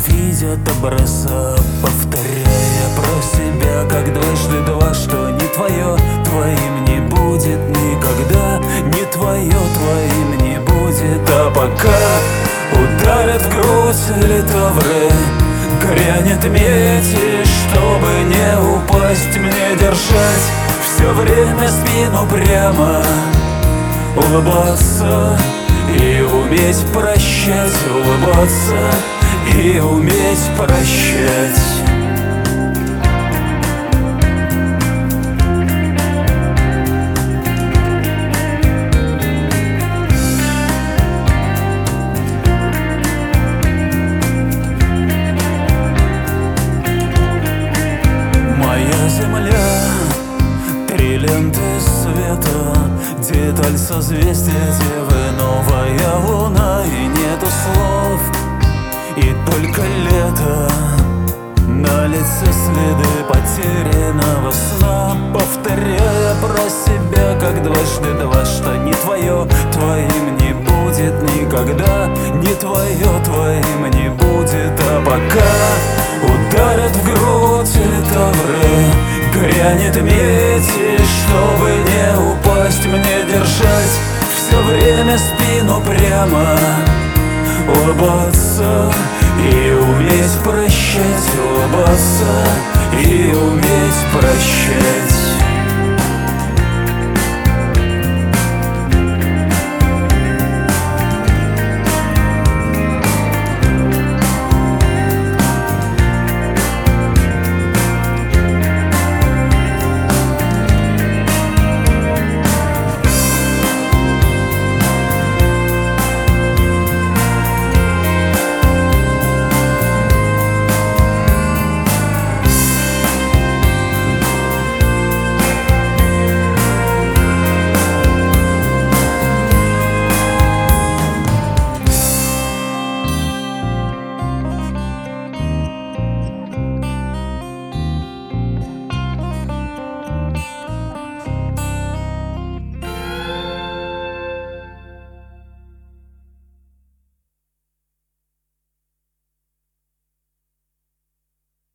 видят образа, повторяя про себя как дважды два, что не твое твоим не будет никогда, не твое твоим не будет. А пока ударят в грудь литавры, грянет медь, и чтобы не упасть, мне держать все время спину прямо, улыбаться и уметь прощать, улыбаться и уметь прощать. Моя земля, три ленты света, деталь созвездия Девы, новая луна, и нету слов, и только лето. На лице следы потерянного сна, повторяя про себя как дважды два, что не твое твоим не будет никогда, не твое твоим не будет. А пока ударят в грудь литавры, грянет медь, и чтобы не упасть, мне держать все время спину прямо, улыбаться и уметь прощать, улыбаться и уметь прощать.